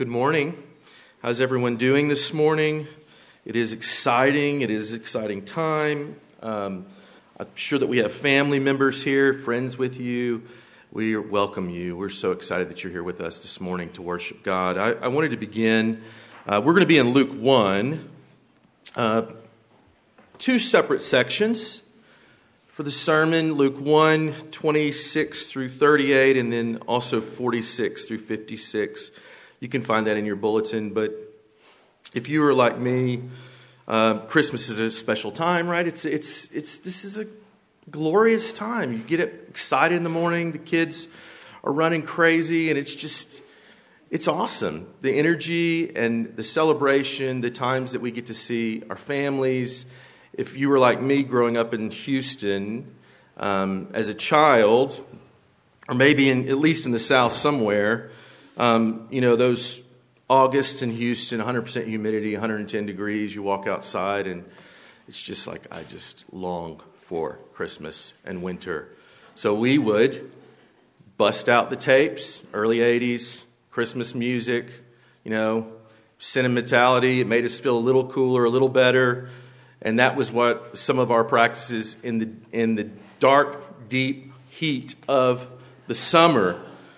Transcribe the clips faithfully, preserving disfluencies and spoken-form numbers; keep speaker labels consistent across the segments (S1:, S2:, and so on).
S1: Good morning. How's everyone doing this morning? It is exciting. It is an exciting time. Um, I'm sure that we have family members here, friends with you. We welcome you. We're so excited that you're here with us this morning to worship God. I, I wanted to begin. Uh, we're going to be in Luke one, uh, two separate sections for the sermon, Luke one, twenty-six through thirty-eight, and then also forty-six through fifty-six. You can find that in your bulletin, but if you are like me, uh, Christmas is a special time, right? It's it's it's this is a glorious time. You get excited in the morning, the kids are running crazy, and it's just, it's awesome. The energy and the celebration, the times that we get to see our families. If you were like me growing up in Houston um, as a child, or maybe in, at least in the South somewhere, um, you know, those August in Houston, one hundred percent humidity, one hundred ten degrees, you walk outside and it's just like, I just long for Christmas and winter. So we would bust out the tapes, early eighties, Christmas music, you know, sentimentality. It made us feel a little cooler, a little better. And that was what some of our practices in the in the dark, deep heat of the summer.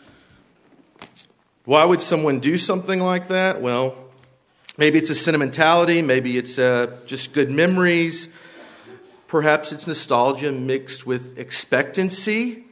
S1: Why would someone do something like that? Well, maybe it's a sentimentality. Maybe it's uh, just good memories. Perhaps it's nostalgia mixed with expectancy.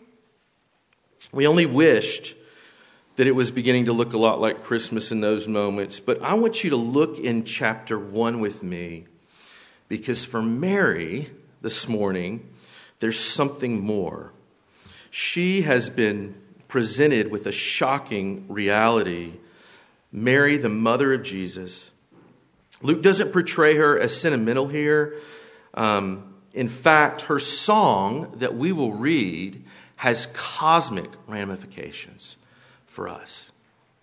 S1: We only wished that it was beginning to look a lot like Christmas in those moments. But I want you to look in chapter one with me. Because for Mary this morning, there's something more. She has been presented with a shocking reality. Mary, the mother of Jesus. Luke doesn't portray her as sentimental here. Um, in fact, her song that we will read has cosmic ramifications for us.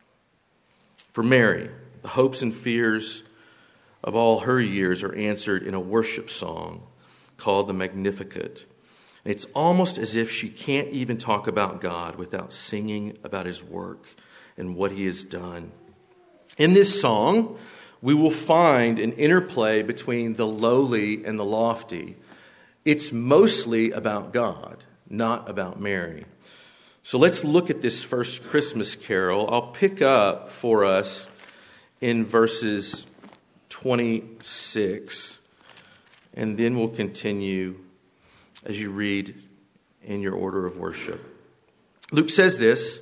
S1: For Mary, the hopes and fears of all her years are answered in a worship song called the Magnificat. And it's almost as if she can't even talk about God without singing about his work and what he has done. In this song, we will find an interplay between the lowly and the lofty. It's mostly about God, not about Mary. So let's look at this first Christmas carol. I'll pick up for us in verses twenty-six, and then we'll continue as you read in your order of worship. Luke says this: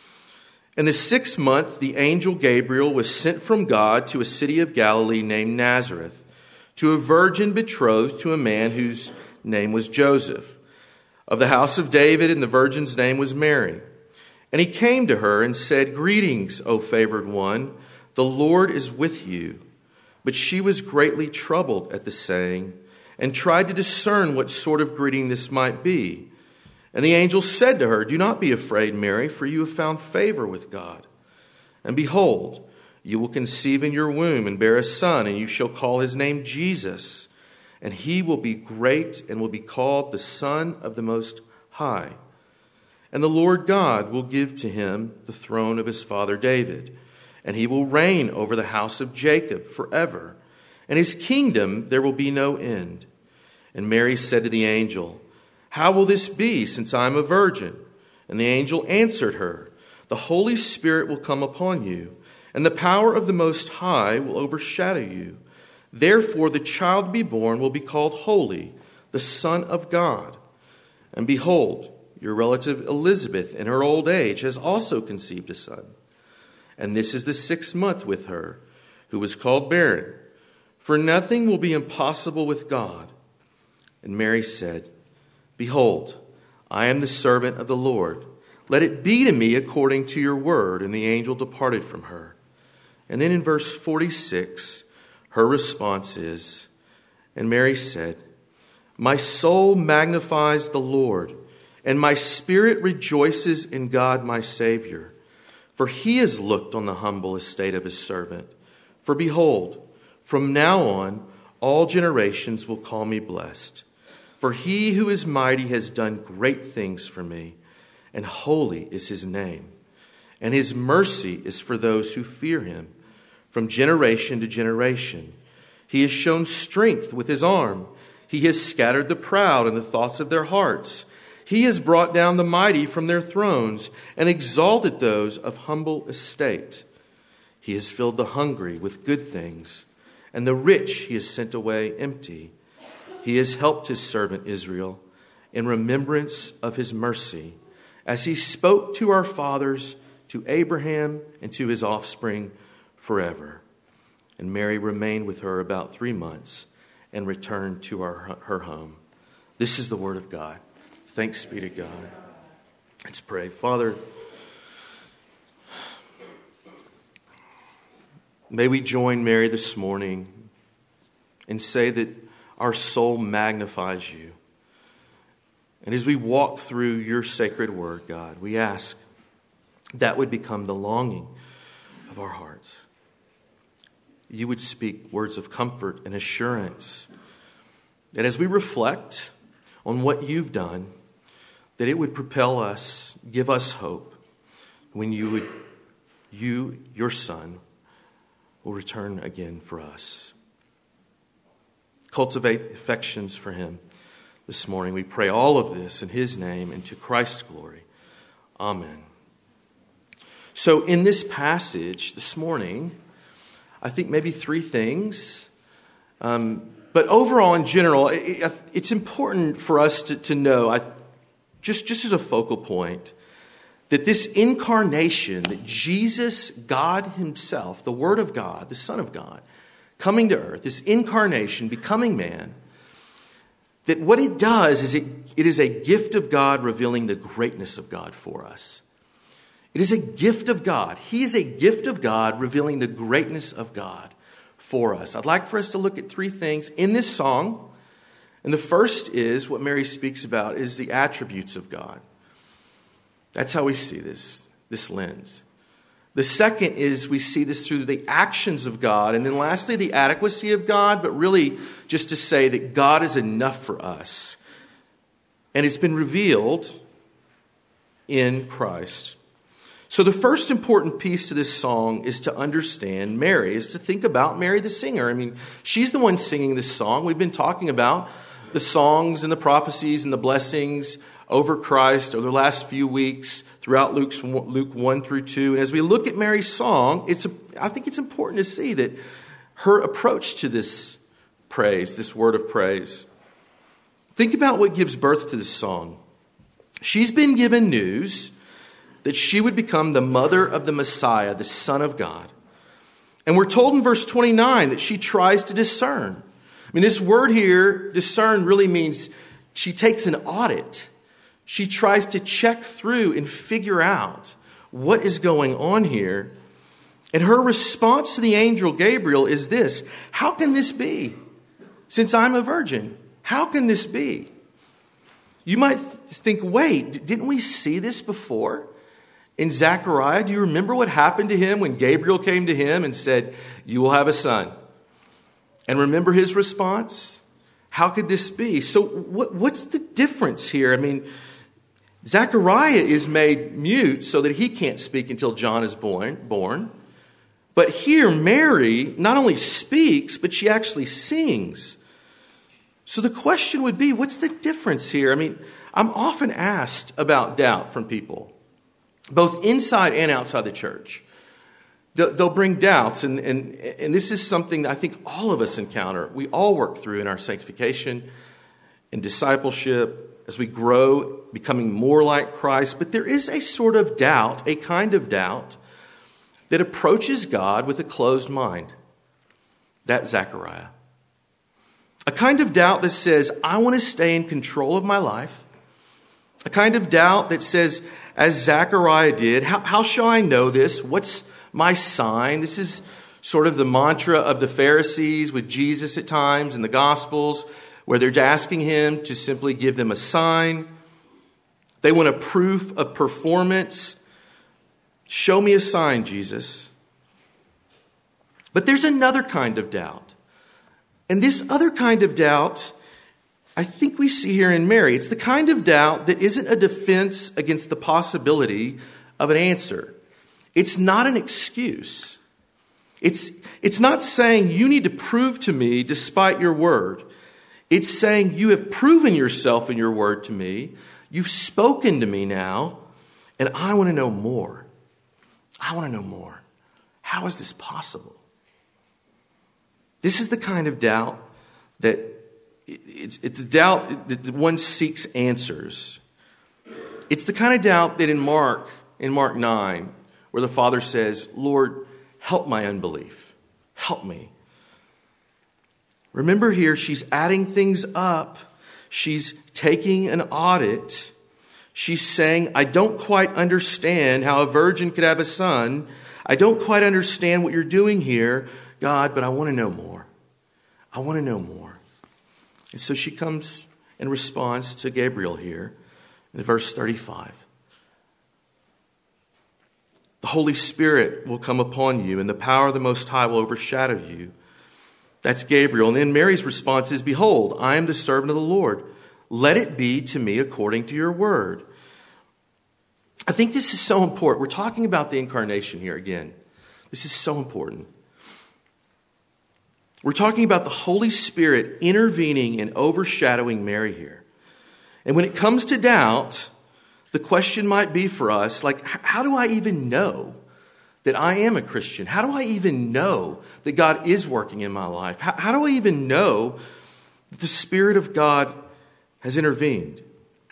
S1: "In the sixth month, the angel Gabriel was sent from God to a city of Galilee named Nazareth, to a virgin betrothed to a man whose name was Joseph, of the house of David, and the virgin's name was Mary. And he came to her and said, 'Greetings, O favored one, the Lord is with you.' But she was greatly troubled at the saying, and tried to discern what sort of greeting this might be. And the angel said to her, 'Do not be afraid, Mary, for you have found favor with God. And behold, you will conceive in your womb and bear a son, and you shall call his name Jesus. And he will be great and will be called the Son of the Most High. And the Lord God will give to him the throne of his father David. And he will reign over the house of Jacob forever. And his kingdom there will be no end.' And Mary said to the angel, 'How will this be, since I am a virgin?' And the angel answered her, 'The Holy Spirit will come upon you, and the power of the Most High will overshadow you. Therefore the child to be born will be called Holy, the Son of God. And behold, your relative Elizabeth in her old age has also conceived a son. And this is the sixth month with her, who was called barren. For nothing will be impossible with God.' And Mary said, 'Behold, I am the servant of the Lord. Let it be to me according to your word.' And the angel departed from her." And then in verse forty-six, her response is, "And Mary said, 'My soul magnifies the Lord, and my spirit rejoices in God my Savior. For he has looked on the humble estate of his servant. For behold, from now on, all generations will call me blessed. For he who is mighty has done great things for me, and holy is his name. and his mercy is for those who fear him from generation to generation. He has shown strength with his arm. He has scattered the proud in the thoughts of their hearts. He has brought down the mighty from their thrones and exalted those of humble estate. He has filled the hungry with good things, and the rich he has sent away empty. He has helped his servant Israel in remembrance of his mercy, as he spoke to our fathers, to Abraham, and to his offspring forever. And Mary remained with her about three months and returned to our, her home. This is the word of God. Thanks be to God. Let's pray. Father, may we join Mary this morning and say that our soul magnifies you. And as we walk through your sacred word, God, we ask that would become the longing of our hearts. You would speak words of comfort and assurance. That as we reflect on what you've done, that it would propel us, give us hope when you would, you, your Son, will return again for us. Cultivate affections for him this morning. We pray all of this in his name and to Christ's glory. Amen. So in this passage this morning, I think maybe three things. Um, but overall, in general, it, it's important for us to, to know, I, just, just as a focal point, that this incarnation, that Jesus, God himself, the Word of God, the Son of God, coming to earth, this incarnation, becoming man, that what it does is it, it is a gift of God revealing the greatness of God for us. It is a gift of God. He is a gift of God revealing the greatness of God for us. I'd like for us to look at three things in this song. And the first is what Mary speaks about is the attributes of God. That's how we see this, this lens. The second is we see this through the actions of God. And then lastly, the adequacy of God, but really just to say that God is enough for us. And it's been revealed in Christ. So the first important piece to this song is to understand Mary, is to think about Mary the singer. I mean, she's the one singing this song. We've been talking about the songs and the prophecies and the blessings over Christ over the last few weeks throughout Luke's, Luke one through two. And as we look at Mary's song, it's I think it's important to see that her approach to this praise, this word of praise. Think about what gives birth to this song. She's been given news that she would become the mother of the Messiah, the Son of God. And we're told in verse twenty-nine that she tries to discern. I mean, this word here, discern, really means she takes an audit. She tries to check through and figure out what is going on here. And her response to the angel Gabriel is this: how can this be? Since I'm a virgin, how can this be? You might think, wait, didn't we see this before? In Zechariah, do you remember what happened to him when Gabriel came to him and said, you will have a son? And remember his response? How could this be? So what, what's the difference here? I mean, Zechariah is made mute so that he can't speak until John is born. born. But here, Mary not only speaks, but she actually sings. So the question would be, what's the difference here? I mean, I'm often asked about doubt from people, both inside and outside the church. They'll bring doubts, and, and, and this is something that I think all of us encounter. We all work through in our sanctification and discipleship as we grow, becoming more like Christ. But there is a sort of doubt, a kind of doubt, that approaches God with a closed mind. That's Zechariah. A kind of doubt that says, I want to stay in control of my life. A kind of doubt that says, as Zechariah did, how, how shall I know this? What's my sign? This is sort of the mantra of the Pharisees with Jesus at times in the Gospels, where they're asking him to simply give them a sign. They want a proof of performance. Show me a sign, Jesus. But there's another kind of doubt. And this other kind of doubt, I think we see here in Mary. It's the kind of doubt that isn't a defense against the possibility of an answer. It's not an excuse. It's, it's not saying you need to prove to me despite your word. It's saying you have proven yourself in your word to me. You've spoken to me now, and I want to know more. I want to know more. How is this possible? This is the kind of doubt that it's, it's a doubt that one seeks answers. It's the kind of doubt that in Mark, in Mark nine, where the Father says, Lord, help my unbelief. Help me. Remember here, she's adding things up. She's taking an audit. She's saying, I don't quite understand how a virgin could have a son. I don't quite understand what you're doing here, God, but I want to know more. I want to know more. And so she comes and responds to Gabriel here in verse thirty-five. The Holy Spirit will come upon you, and the power of the Most High will overshadow you. That's Gabriel. And then Mary's response is, Behold, I am the servant of the Lord. Let it be to me according to your word. I think this is so important. We're talking about the incarnation here again. This is so important. We're talking about the Holy Spirit intervening and overshadowing Mary here. And when it comes to doubt, the question might be for us, like, how do I even know that I am a Christian? How do I even know that God is working in my life? How, how do I even know that the Spirit of God has intervened?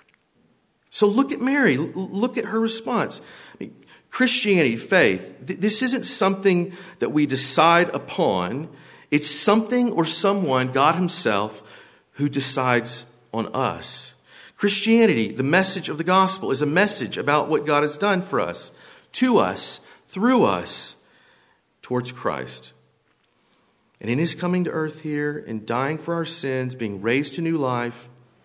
S1: So look at Mary. Look at her response. I mean, Christianity, faith, th- this isn't something that we decide upon. It's something or someone, God himself, who decides on us. Christianity, the message of the gospel, is a message about what God has done for us, to us, through us, towards Christ. And in his coming to earth here and dying for our sins, being raised to new life,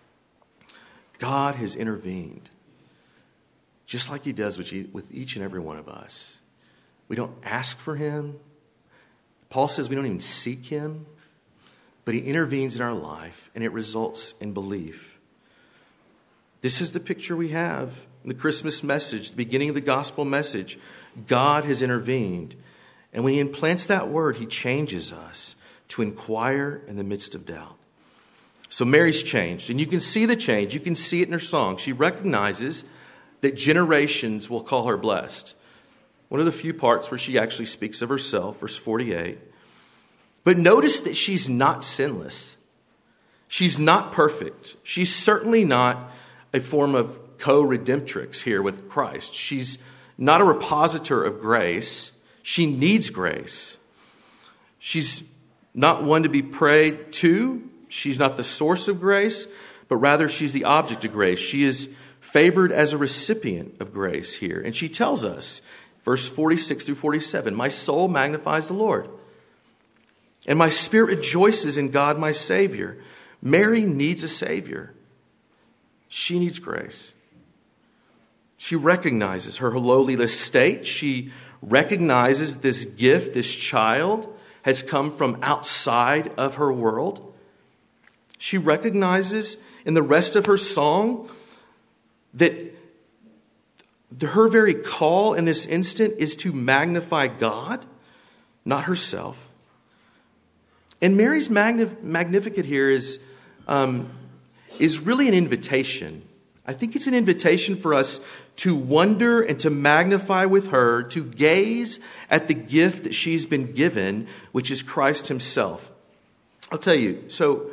S1: God has intervened, just like he does with each and every one of us. We don't ask for him. Paul says we don't even seek him, but he intervenes in our life, and it results in belief. This is the picture we have in the Christmas message, the beginning of the gospel message. God has intervened, and when he implants that word, he changes us to inquire in the midst of doubt. So Mary's changed, and you can see the change. You can see it in her song. She recognizes that generations will call her blessed. One of the few parts where she actually speaks of herself, verse forty-eight. But notice that she's not sinless. She's not perfect. She's certainly not a form of co-redemptrix here with Christ. She's not a repositor of grace. She needs grace. She's not one to be prayed to. She's not the source of grace, but rather she's the object of grace. She is favored as a recipient of grace here. And she tells us, verse forty-six through forty-seven, my soul magnifies the Lord, and my spirit rejoices in God my Savior. Mary needs a Savior. She needs grace. She recognizes her lowly state. She recognizes this gift, this child, has come from outside of her world. She recognizes in the rest of her song that her very call in this instant is to magnify God, not herself. And Mary's magnif- Magnificat here is, um, is really an invitation. I think it's an invitation for us to wonder and to magnify with her, to gaze at the gift that she's been given, which is Christ himself. I'll tell you, so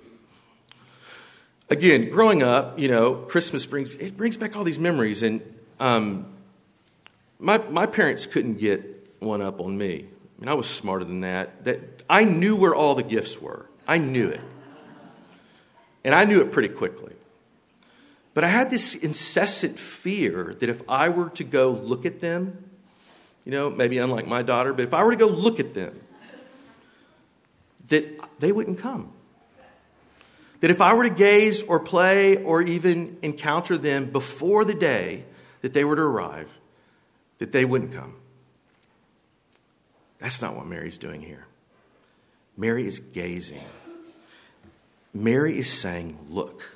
S1: again, growing up, you know, Christmas brings, it brings back all these memories. And um, my my parents couldn't get one up on me. I mean, I was smarter than that. That I knew where all the gifts were. I knew it. And I knew it pretty quickly. But I had this incessant fear that if I were to go look at them, you know, maybe unlike my daughter, but if I were to go look at them, that they wouldn't come. That if I were to gaze or play or even encounter them before the day that they were to arrive, that they wouldn't come. That's not what Mary's doing here. Mary is gazing. Mary is saying, look.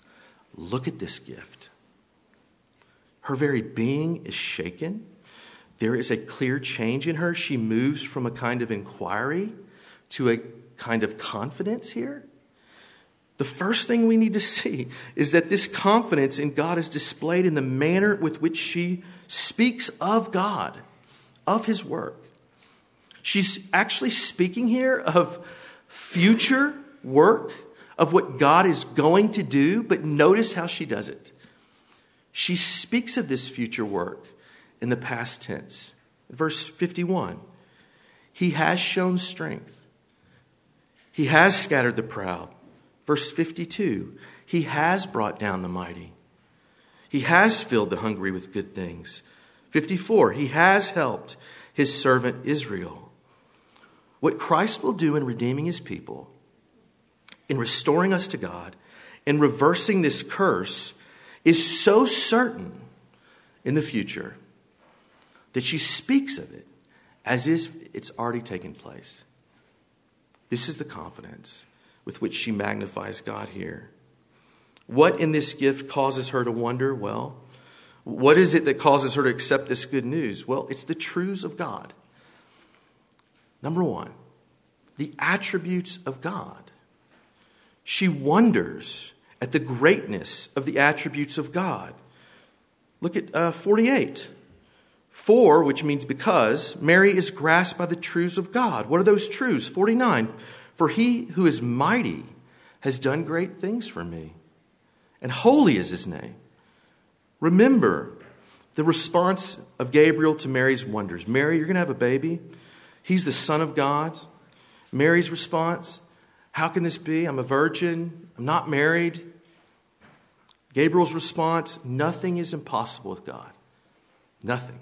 S1: Look at this gift. Her very being is shaken there is a clear change in her. She moves from a kind of inquiry to a kind of confidence here. The first thing we need to see is that this confidence in God is displayed in the manner with which she speaks of God, of his work. She's actually speaking here of future work, of what God is going to do, but notice how she does it. She speaks of this future work in the past tense. Verse fifty-one, he has shown strength. He has scattered the proud. Verse fifty-two, he has brought down the mighty. He has filled the hungry with good things. fifty-four, he has helped his servant Israel. What Christ will do in redeeming his people, in restoring us to God, in reversing this curse, is so certain in the future that she speaks of it as if it's already taken place. This is the confidence with which she magnifies God here. What in this gift causes her to wonder? Well, what is it that causes her to accept this good news? Well, it's the truths of God. Number one, the attributes of God. She wonders at the greatness of the attributes of God. Look at uh, forty-eight. For, which means because, Mary is grasped by the truths of God. What are those truths? forty-nine. For he who is mighty has done great things for me, and holy is his name. Remember the response of Gabriel to Mary's wonders. Mary, you're going to have a baby. He's the Son of God. Mary's response, how can this be? I'm a virgin. I'm not married. Gabriel's response, nothing is impossible with God. Nothing.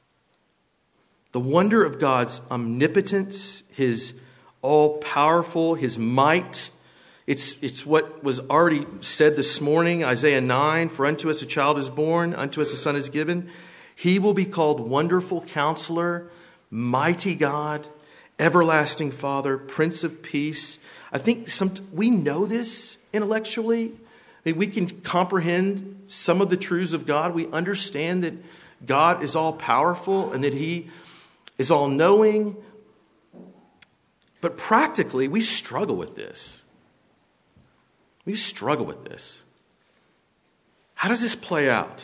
S1: The wonder of God's omnipotence, his all-powerful, his might. It's, it's what was already said this morning, Isaiah nine, for unto us a child is born, unto us a son is given. He will be called Wonderful Counselor, Mighty God, Everlasting Father, Prince of Peace. I think some, we know this intellectually. I mean, we can comprehend some of the truths of God. We understand that God is all-powerful and that he is all-knowing. But practically, we struggle with this. We struggle with this. How does this play out?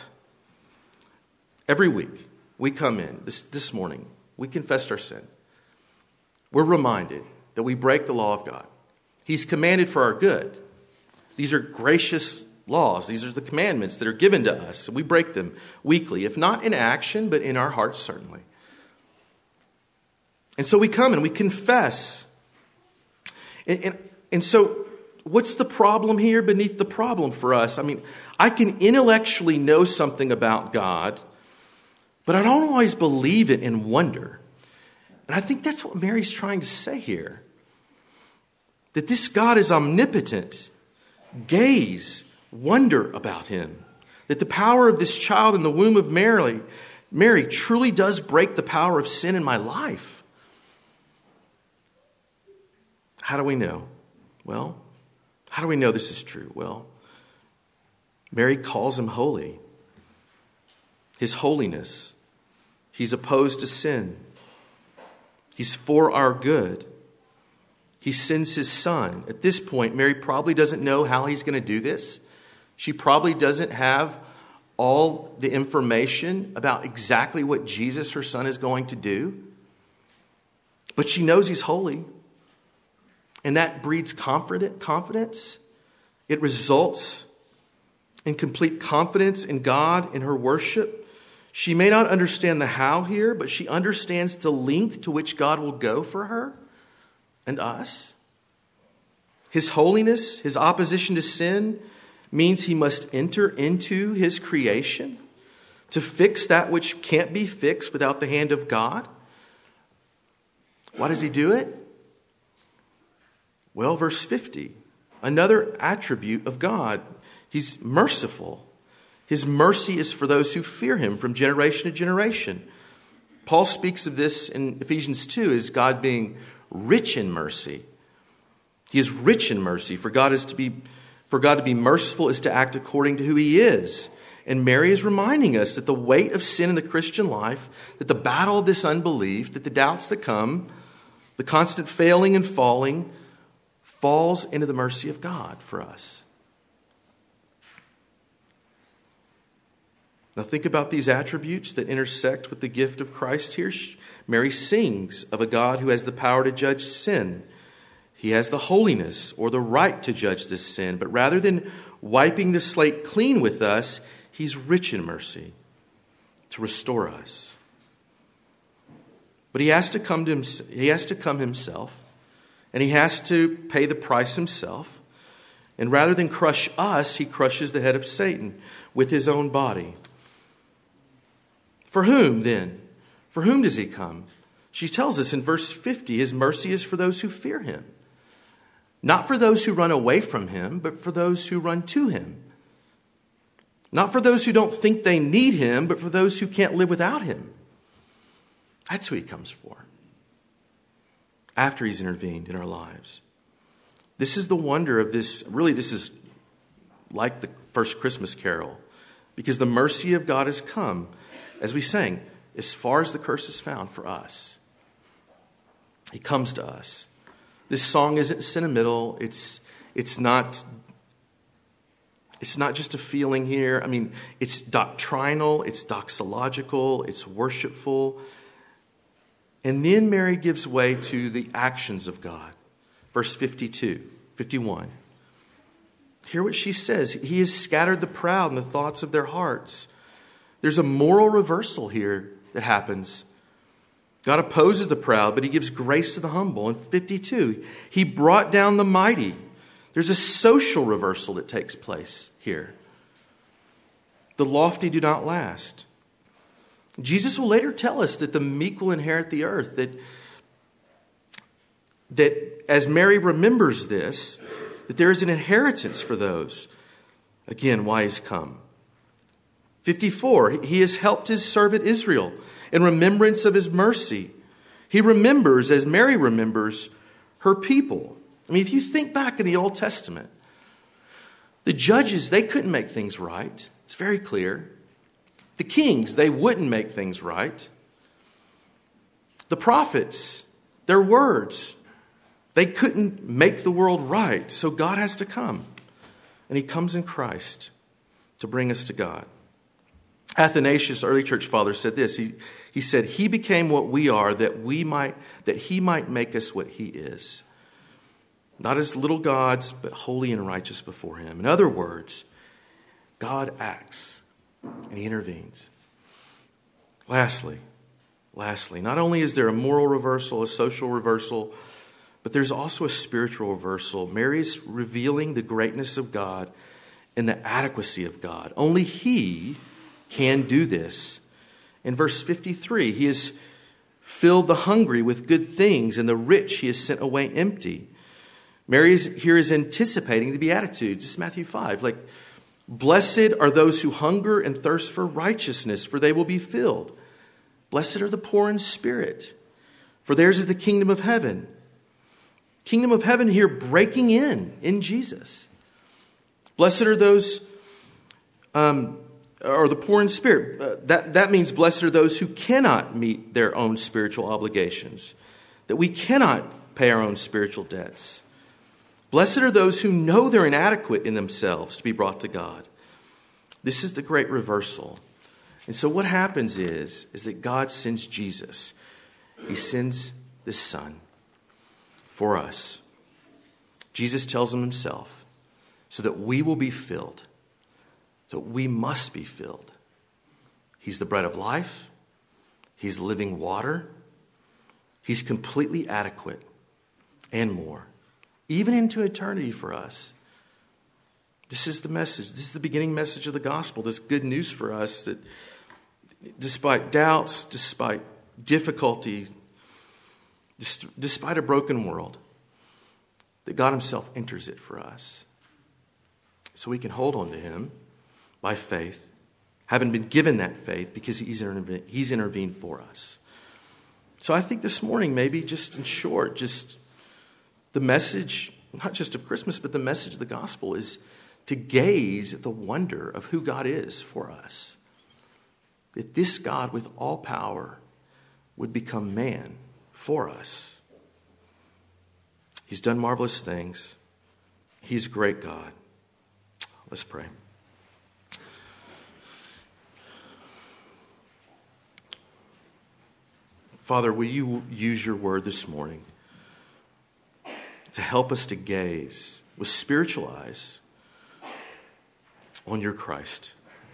S1: Every week, we come in, this, this morning, we confessed our sin. We're reminded that we break the law of God. He's commanded for our good. These are gracious laws. These are the commandments that are given to us. We break them weekly, if not in action, but in our hearts, certainly. And so we come and we confess. And, and, and so what's the problem here beneath the problem for us? I mean, I can intellectually know something about God, but I don't always believe it and wonder. And I think that's what Mary's trying to say here. That this God is omnipotent. Gaze, wonder about him. That the power of this child in the womb of Mary, Mary truly does break the power of sin in my life. How do we know? Well, how do we know this is true? Well, Mary calls him holy. His holiness. He's opposed to sin. He's for our good. He sends his son. At this point, Mary probably doesn't know how he's going to do this. She probably doesn't have all the information about exactly what Jesus, her son, is going to do. But she knows he's holy. And that breeds confidence. It results in complete confidence in God, in her worship. She may not understand the how here, but she understands the length to which God will go for her and us. His holiness, his opposition to sin, means he must enter into his creation to fix that which can't be fixed without the hand of God. Why does he do it? Well, verse fifty, another attribute of God. He's merciful. His mercy is for those who fear him from generation to generation. Paul speaks of this in Ephesians two as God being rich in mercy. He is rich in mercy. For God is to be, for God to be merciful is to act according to who he is. And Mary is reminding us that the weight of sin in the Christian life, that the battle of this unbelief, that the doubts that come, the constant failing and falling, falls into the mercy of God for us. Now think about these attributes that intersect with the gift of Christ here. Mary sings of a God who has the power to judge sin. He has the holiness or the right to judge this sin. But rather than wiping the slate clean with us, he's rich in mercy to restore us. But he has to come to him, he has to come himself, and he has to pay the price himself. And rather than crush us, he crushes the head of Satan with his own body. For whom, then? For whom does he come? She tells us in verse fifty, his mercy is for those who fear him. Not for those who run away from him, but for those who run to him. Not for those who don't think they need him, but for those who can't live without him. That's who he comes for. After he's intervened in our lives. This is the wonder of this. Really, this is like the first Christmas carol. Because the mercy of God has come, as we sang, as far as the curse is found for us. He comes to us. This song isn't sentimental. It's, it's not... It's not just a feeling here. I mean, it's doctrinal, it's doxological, it's worshipful. And then Mary gives way to the actions of God. Verse fifty-two, fifty-one. Hear what she says. He has scattered the proud in the thoughts of their hearts. There's a moral reversal here that happens. God opposes the proud, but he gives grace to the humble. In fifty-two, he brought down the mighty. There's a social reversal that takes place here. The lofty do not last. Jesus will later tell us that the meek will inherit the earth. That, that as Mary remembers this, that there is an inheritance for those. Again, why he's come. fifty-four, he has helped his servant Israel in remembrance of his mercy. He remembers, as Mary remembers, her people. I mean, if you think back in the Old Testament, the judges, they couldn't make things right. It's very clear. The kings, they wouldn't make things right. The prophets, their words, they couldn't make the world right. So God has to come. And he comes in Christ to bring us to God. Athanasius, early church father, said this. He, he said, he became what we are that we might, that he might make us what he is. Not as little gods, but holy and righteous before him. In other words, God acts and he intervenes. Lastly, lastly, not only is there a moral reversal, a social reversal, but there's also a spiritual reversal. Mary's revealing the greatness of God and the adequacy of God. Only he can do this. In verse fifty-three, he has filled the hungry with good things, and the rich he has sent away empty. Mary is, here is anticipating the Beatitudes. This is Matthew five. Like, blessed are those who hunger and thirst for righteousness, for they will be filled. Blessed are the poor in spirit, for theirs is the kingdom of heaven. Kingdom of heaven here breaking in, in Jesus. Blessed are those, um, or the poor in spirit. Uh, that, that means blessed are those who cannot meet their own spiritual obligations, that we cannot pay our own spiritual debts. Blessed are those who know they're inadequate in themselves to be brought to God. This is the great reversal. And so what happens is, is that God sends Jesus. He sends this Son for us. Jesus tells him himself so that we will be filled. So we must be filled. He's the bread of life. He's living water. He's completely adequate and more. Even into eternity for us. This is the message. This is the beginning message of the gospel. This good news for us that despite doubts, despite difficulty, despite a broken world, that God himself enters it for us. So we can hold on to him by faith, having been given that faith because he's intervened, he's intervened for us. So I think this morning, maybe just in short, just the message, not just of Christmas, but the message of the gospel is to gaze at the wonder of who God is for us. That this God with all power would become man for us. He's done marvelous things. He's a great God. Let's pray. Father, will you use your word this morning to help us to gaze with spiritual eyes on your Christ?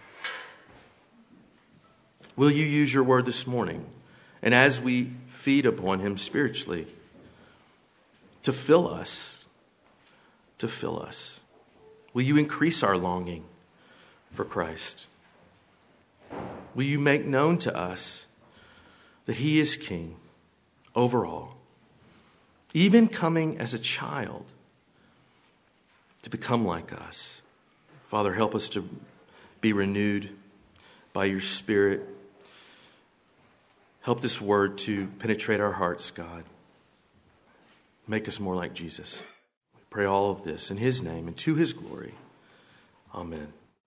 S1: Will you use your word this morning, and as we feed upon him spiritually, to fill us, to fill us? Will you increase our longing for Christ? Will you make known to us that he is king over all, even coming as a child to become like us? Father, help us to be renewed by your Spirit. Help this word to penetrate our hearts, God. Make us more like Jesus. We pray all of this in his name and to his glory. Amen.